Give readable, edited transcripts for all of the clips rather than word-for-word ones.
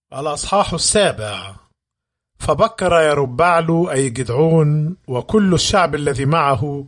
الأصحاح 7. فبكر يربعل أي جدعون وكل الشعب الذي معه،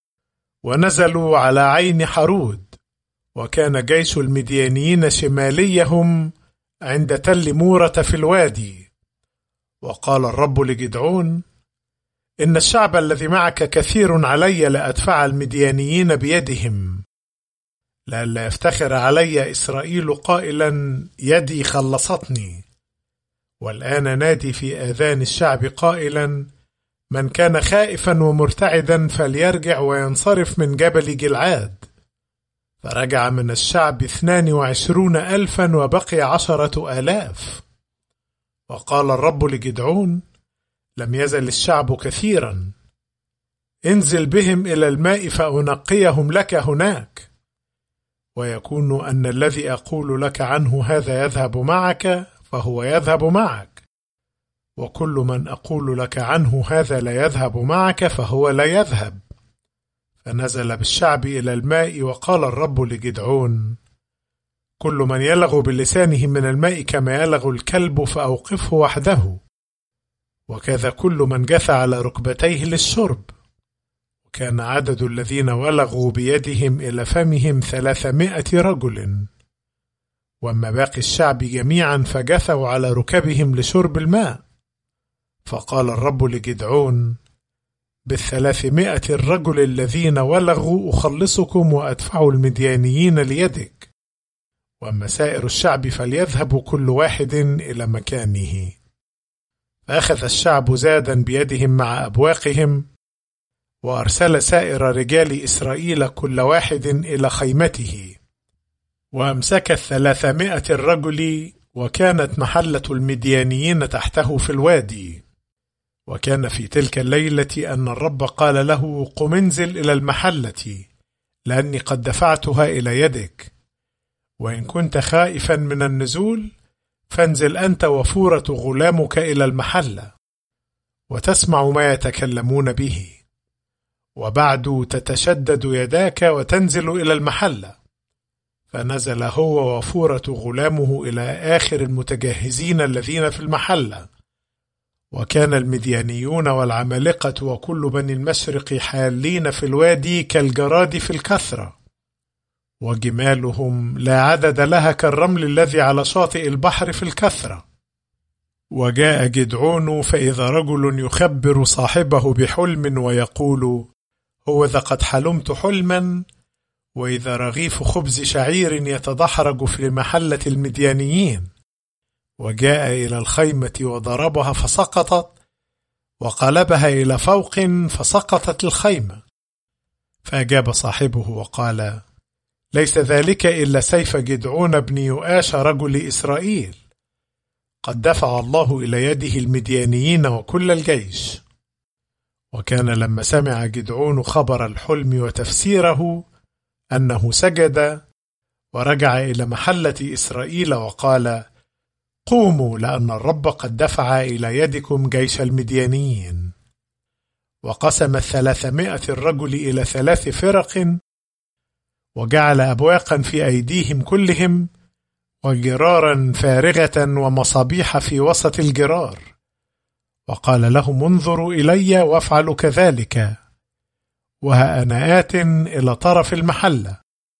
ونزلوا على عين حرود، وكان جيش المديانيين شماليهم عند تل مورة في الوادي. وقال الرب لجدعون: إن الشعب الذي معك كثير علي لأدفع المديانيين بيدهم، لئلا يفتخر علي إسرائيل قائلا: يدي خلصتني. والآن نادي في آذان الشعب قائلا: من كان خائفا ومرتعدا فليرجع وينصرف من جبل جلعاد. فرجع من الشعب 22,000 وبقي 10,000. وقال الرب لجدعون: لم يزل الشعب كثيرا، انزل بهم إلى الماء فأنقيهم لك هناك. ويكون أن الذي أقول لك عنه هذا يذهب معك فهو يذهب معك، وكل من أقول لك عنه هذا لا يذهب معك فهو لا يذهب. فنزل بالشعب إلى الماء. وقال الرب لجدعون: كل من يلغ بلسانه من الماء كما يلغ الكلب فأوقفه وحده. وكذا كل من جثى على ركبتيه للشرب. وكان عدد الذين ولغوا بيدهم إلى فمهم 300 رجل. وأما باقي الشعب جميعا فجثوا على ركبهم لشرب الماء. فقال الرب لجدعون: ب300 الرجل الذين ولغوا أخلصكم وأدفع المديانيين ليدك. وأما سائر الشعب فليذهبوا كل واحد إلى مكانه. فأخذ الشعب زادا بيدهم مع أبواقهم، وأرسل سائر رجال إسرائيل كل واحد إلى خيمته. وأمسك 300 الرجل، وكانت محلة المديانيين تحته في الوادي. وكان في تلك الليلة أن الرب قال له: قم انزل إلى المحلة، لأني قد دفعتها إلى يدك. وإن كنت خائفا من النزول فانزل أنت وفورة غلامك إلى المحلة، وتسمع ما يتكلمون به، وبعد تتشدد يداك وتنزل إلى المحلة. فنزل هو وفورة غلامه إلى آخر المتجهزين الذين في المحلة. وكان المديانيون والعمالقة وكل بني المشرق حالين في الوادي كالجراد في الكثرة، وجمالهم لا عدد لها كالرمل الذي على شاطئ البحر في الكثرة. وجاء جدعون فإذا رجل يخبر صاحبه بحلم ويقول: هوذا قد حلمت حلما، وإذا رغيف خبز شعير يتدحرج في محلة المديانيين. وجاء إلى الخيمة وضربها فسقطت، وقلبها إلى فوق فسقطت الخيمة. فأجاب صاحبه وقال: ليس ذلك إلا سيف جدعون بن يؤاش رجل إسرائيل، قد دفع الله إلى يده المديانيين وكل الجيش. وكان لما سمع جدعون خبر الحلم وتفسيره أنه سجد ورجع إلى محلة إسرائيل وقال: قوموا، لأن الرب قد دفع إلى يدكم جيش المديانيين. وقسم 300 الرجل إلى 3 فرق، وجعل أبواقا في أيديهم كلهم، وجرارا فارغة ومصابيح في وسط الجرار. وقال لهم: انظروا إلي وافعلوا كذلك، وها أنا آت إلى طرف المحلة،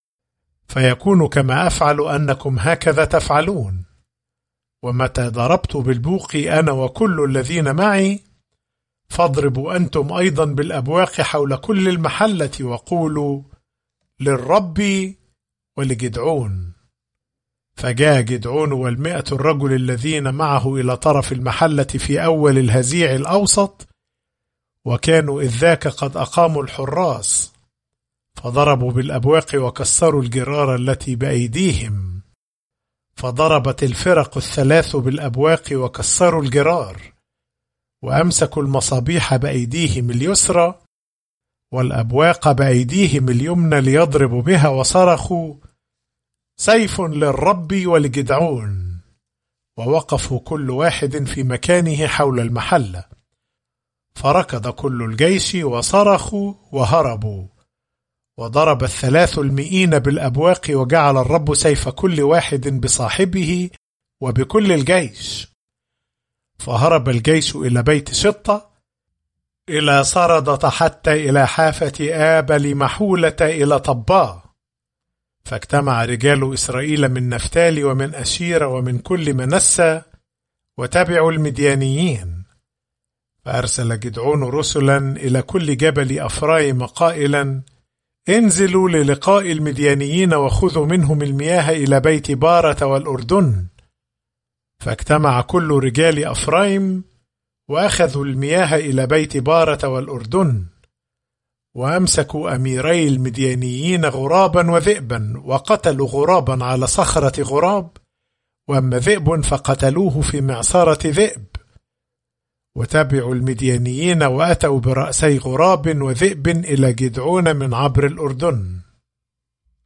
فيكون كما أفعل أنكم هكذا تفعلون. ومتى ضربت بالبوق أنا وكل الذين معي، فاضربوا أنتم أيضا بالأبواق حول كل المحلة، وقولوا: للرب ولجدعون. فجاء جدعون وال100 الرجل الذين معه إلى طرف المحلة في أول الهزيع الأوسط، وكانوا إذ ذاك قد أقاموا الحراس، فضربوا بالأبواق وكسروا الجرار التي بأيديهم. فضربت الفرق 3 بالأبواق وكسروا الجرار، وأمسكوا المصابيح بأيديهم اليسرى والأبواق بأيديهم اليمنى ليضربوا بها، وصرخوا: سيف للرب ولجدعون. ووقفوا كل واحد في مكانه حول المحلة. فركض كل الجيش وصرخوا وهربوا، وضرب 300 بالأبواق، وجعل الرب سيف كل واحد بصاحبه وبكل الجيش. فهرب الجيش إلى بيت شطة إلى صردة حتى إلى حافة آبل محولة إلى طباه. فاجتمع رجال إسرائيل من نفتالي ومن أشير ومن كل منسى وتبعوا المديانيين. فأرسل جدعون رسلا إلى كل جبل أفرايم قائلا: انزلوا للقاء المديانيين وخذوا منهم المياه إلى بيت بارة والأردن. فاجتمع كل رجال أفرايم وأخذوا المياه إلى بيت بارة والأردن. وأمسكوا أميري المديانيين غرابا وذئبا، وقتلوا غرابا على صخرة غراب، وأما ذئب فقتلوه في معصرة ذئب. وتبعوا المديانيين وأتوا برأسي غراب وذئب إلى جدعون من عبر الأردن.